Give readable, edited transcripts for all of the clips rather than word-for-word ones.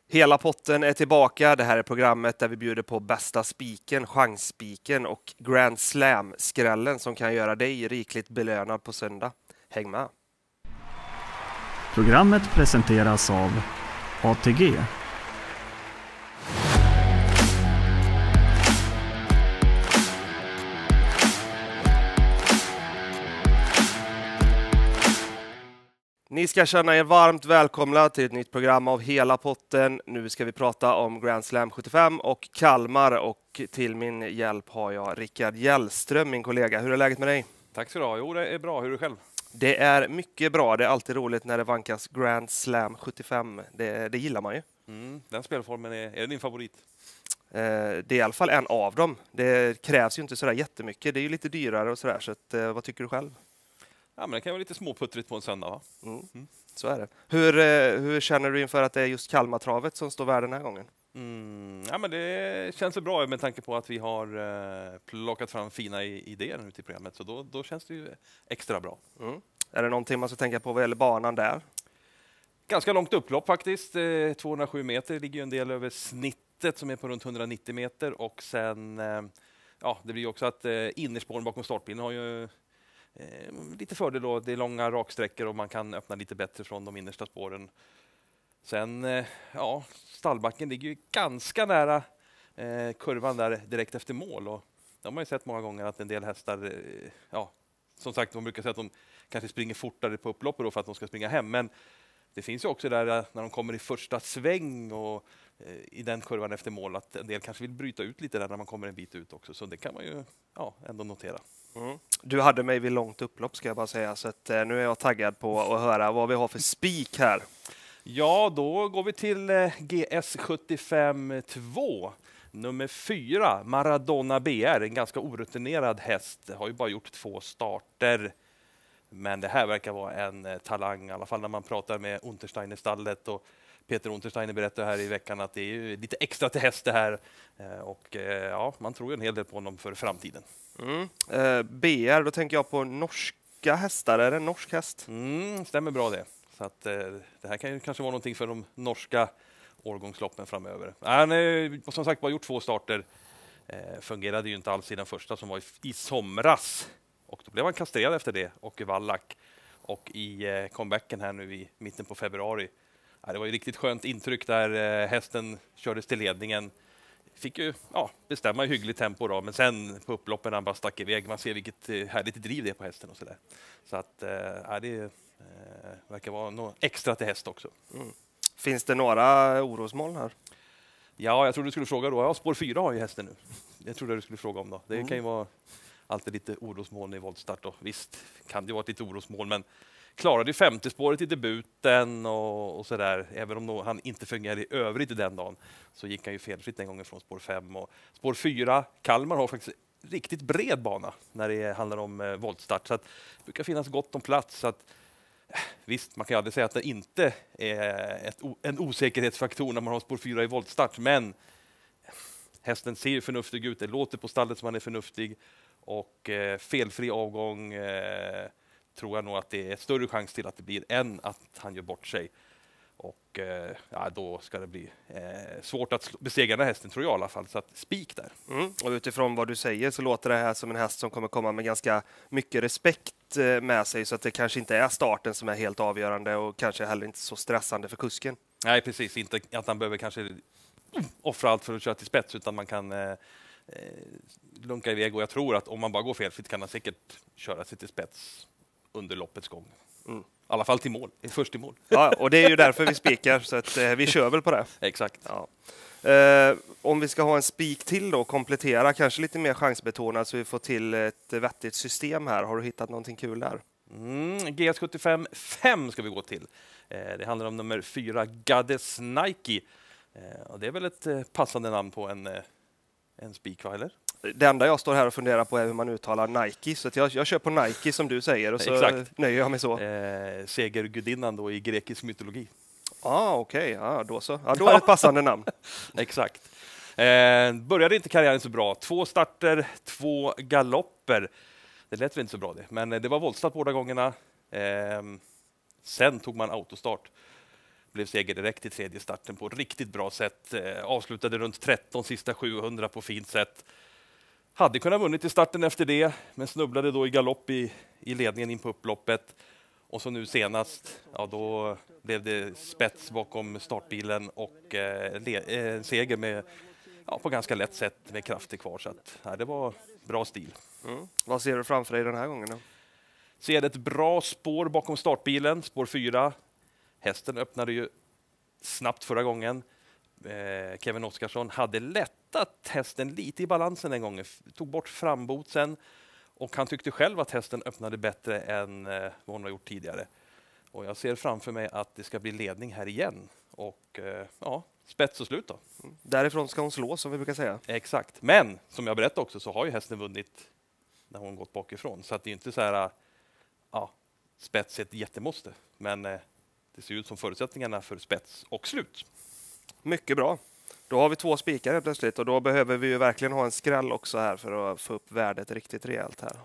Hela potten är tillbaka. Det här är programmet där vi bjuder på bästa spiken, chansspiken och Grand Slam-skrällen som kan göra dig rikligt belönad på söndag. Häng med! Programmet presenteras av ATG. Ni ska känna er varmt välkomna till ett nytt program av Hela potten. Nu ska vi prata om Grand Slam 75 och Kalmar, och till min hjälp har jag Rickard Hjellström, min kollega. Hur är läget med dig? Tack så du ha. Jo, det är bra. Hur är du själv? Det är mycket bra. Det är alltid roligt när det vankas Grand Slam 75. Det gillar man ju. Den spelformen är din favorit? Det är i alla fall en av dem. Det krävs ju inte sådär jättemycket. Det är ju lite dyrare och sådär. Så att, vad tycker du själb? Ja, men det kan vara lite småputtrigt på en söndag, va? Så är det. Hur känner du inför att det är just Kalmartravet som står värd den här gången? Ja, men det känns bra med tanke på att vi har plockat fram fina idéer ute i programmet. Så då känns det ju extra bra. Är det någonting man ska tänka på vad gäller banan där? Ganska långt upplopp faktiskt. 207 meter ligger ju en del över snittet som är på runt 190 meter. Och sen, det blir också att innerspåren bakom startbilen har ju lite fördel då. Det är långa raksträckor och man kan öppna lite bättre från de innersta spåren. Sen, stallbacken ligger ju ganska nära kurvan där direkt efter mål. Och det har man ju sett många gånger att en del hästar, som sagt, de brukar säga att de kanske springer fortare på upploppet då för att de ska springa hem. Men det finns ju också där när de kommer i första sväng och i den kurvan efter mål att en del kanske vill bryta ut lite där när man kommer en bit ut också. Så det kan man ju ändå notera. Du hade mig vid långt upplopp ska jag bara säga, så att, nu är jag taggad på att höra vad vi har för spik här. Ja, då går vi till GS75 2. Nummer 4, Maradona BR, en ganska orutinerad häst. Har ju bara gjort 2 starter. Men det här verkar vara en talang, i alla fall när man pratar med Untersteiner-stallet. Och Peter Untersteiner berättade här i veckan att det är ju lite extra till häst det här. Och man tror ju en hel del på honom för framtiden. BR, då tänker jag på norska hästar. Är det en norsk häst? Stämmer bra det. Så att, det här kan ju kanske vara någonting för de norska årgångsloppen framöver. Han har som sagt bara gjort 2 starter. Fungerade ju inte alls i den första som var i somras. Och då blev han kastrerad efter det, och Wallach. Och i comebacken här nu i mitten på februari. Det var ju riktigt skönt intryck där hästen kördes till ledningen. Fick ju bestämma i hyggligt tempo då, men sen på upploppen han bara stack iväg. Man ser vilket härligt driv det är på hästen och sådär. Så att det verkar vara något extra till häst också. Finns det några orosmoln här? Ja, jag tror du skulle fråga då. Ja, spår 4 har ju hästen nu. Jag trodde du skulle fråga om då. Det kan ju vara alltid lite orosmoln i voltstart då. Visst kan det vara ett lite orosmoln, men klarade ju 50 spåret i debuten och sådär. Även om han inte fungerade i övrigt i den dagen så gick han ju felfritt den gången från spår 5. Och spår 4, Kalmar har faktiskt riktigt bred bana när det handlar om voltstart. Så att det brukar finnas gott om plats. Så att, visst, man kan ju aldrig säga att det inte är en osäkerhetsfaktor när man har spår 4 i voltstart. Men hästen ser förnuftig ut. Det låter på stallet som han är förnuftig. Och felfri avgång tror jag nog att det är större chans till att det blir än att han gör bort sig. Och då ska det bli svårt att besegra den här hästen, tror jag i alla fall. Så att spik där. Och utifrån vad du säger så låter det här som en häst som kommer komma med ganska mycket respekt med sig. Så att det kanske inte är starten som är helt avgörande och kanske heller inte så stressande för kusken. Nej, precis. Inte att han behöver kanske offra allt för att köra till spets, utan man kan lunka iväg. Och jag tror att om man bara går felfritt kan han säkert köra sig till spets under loppets gång. I alla fall till mål, först i mål. Ja, och det är ju därför vi spikar, så att vi kör väl på det. Exakt. Ja. Om vi ska ha en spik till då, komplettera, kanske lite mer chansbetonad så vi får till ett vettigt system här. Har du hittat någonting kul där? GS75 5 ska vi gå till. Det handlar om nummer 4, Goddess Nike. Och det är väl ett passande namn på en spik, va, eller? Det enda jag står här och funderar på är hur man uttalar Nike, så att jag kör på Nike som du säger och så nöjer jag mig så. Segergudinnan då i grekisk mytologi. Okej. Ja, då så. Ja, då är det ett passande namn. Exakt. Började inte karriären så bra. 2 starter, 2 galopper. Det lät väl inte så bra det, men det var voltstart båda gångerna. Sen tog man autostart Blev seger direkt i tredje starten på ett riktigt bra sätt. Avslutade runt 13 sista 700 på fint sätt. Hade kunnat vunnit i starten efter det, men snubblade då i galopp i ledningen in på upploppet. Och så nu senast, ja, då blev det spets bakom startbilen och en seger med, ja, på ganska lätt sätt med krafter kvar. Så att, ja, det var bra stil. Vad ser du framför dig den här gången då? Ser ett bra spår bakom startbilen, spår 4. Hästen öppnade ju snabbt förra gången. Kevin Oskarsson hade lättat hästen lite i balansen den gången. Tog bort frambotsen och han tyckte själv att hästen öppnade bättre än vad hon har gjort tidigare. Och jag ser framför mig att det ska bli ledning här igen. Och ja, spets och slut då. Därifrån ska hon slå, som vi brukar säga. Exakt. Men som jag berättade också så har ju hästen vunnit när hon gått bakifrån. Så att det är inte så här, ja, spets är ett jättemåste. Men det ser ut som förutsättningarna för spets och slut. Mycket bra. Då har vi 2 spikar helt plötsligt och då behöver vi ju verkligen ha en skräll också här för att få upp värdet riktigt rejält här.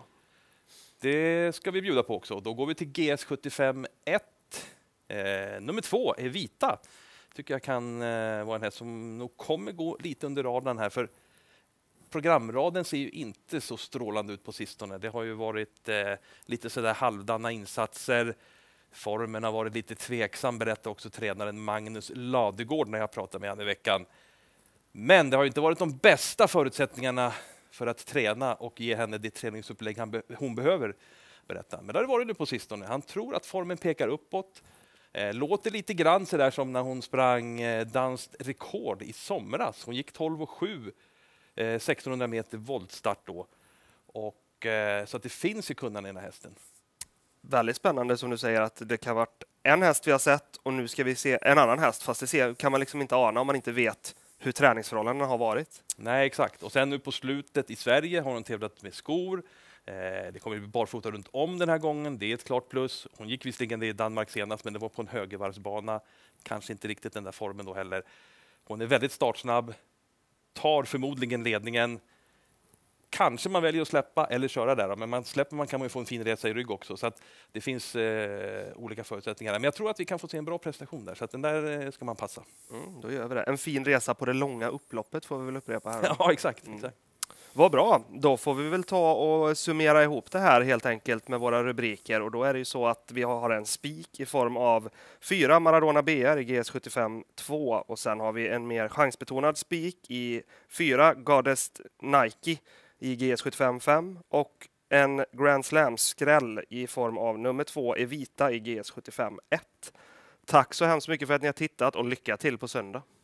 Det ska vi bjuda på också. Då går vi till GS75 1. Nummer 2 är Vita. Tycker jag kan vara en häst som nog kommer gå lite under radarn här. För programraden ser ju inte så strålande ut på sistone. Det har ju varit lite sådär halvdana insatser. Formen har varit lite tveksam, berättade också tränaren Magnus Ladegård när jag pratade med honom i veckan. Men det har ju inte varit de bästa förutsättningarna för att träna och ge henne det träningsupplägg hon behöver, berätta. Men det har varit nu på sistone. Han tror att formen pekar uppåt. Låter lite grann så där som när hon sprang danskt rekord i somras. Hon gick 12,7 1600 meter voltstart då. Och, så att det finns i kunnande i den här hästen. Väldigt spännande som du säger att det kan ha varit en häst vi har sett och nu ska vi se en annan häst. Fast det kan man liksom inte ana om man inte vet hur träningsförhållandena har varit. Nej, exakt. Och sen nu på slutet i Sverige har hon tävlat med skor. Det kommer bli barfota runt om den här gången. Det är ett klart plus. Hon gick visserligen det i Danmark senast, men det var på en högervarvsbana. Kanske inte riktigt den där formen då heller. Hon är väldigt startsnabb. Tar förmodligen ledningen. Kanske man väljer att släppa eller köra där. Men släpper man kan man ju få en fin resa i rygg också. Så att det finns olika förutsättningar. Men jag tror att vi kan få se en bra prestation där. Så att den där ska man passa. Då gör vi det. En fin resa på det långa upploppet får vi väl upprepa här. Ja, exakt. Vad bra. Då får vi väl ta och summera ihop det här helt enkelt med våra rubriker. Och då är det ju så att vi har en spik i form av 4 Maradona BR i GS75 2. Och sen har vi en mer chansbetonad spik i 4 Goddess Nike i GS75 5 och en Grand Slam-skräll i form av nummer 2 Evita i GS75 1. Tack så hemskt mycket för att ni har tittat och lycka till på söndag.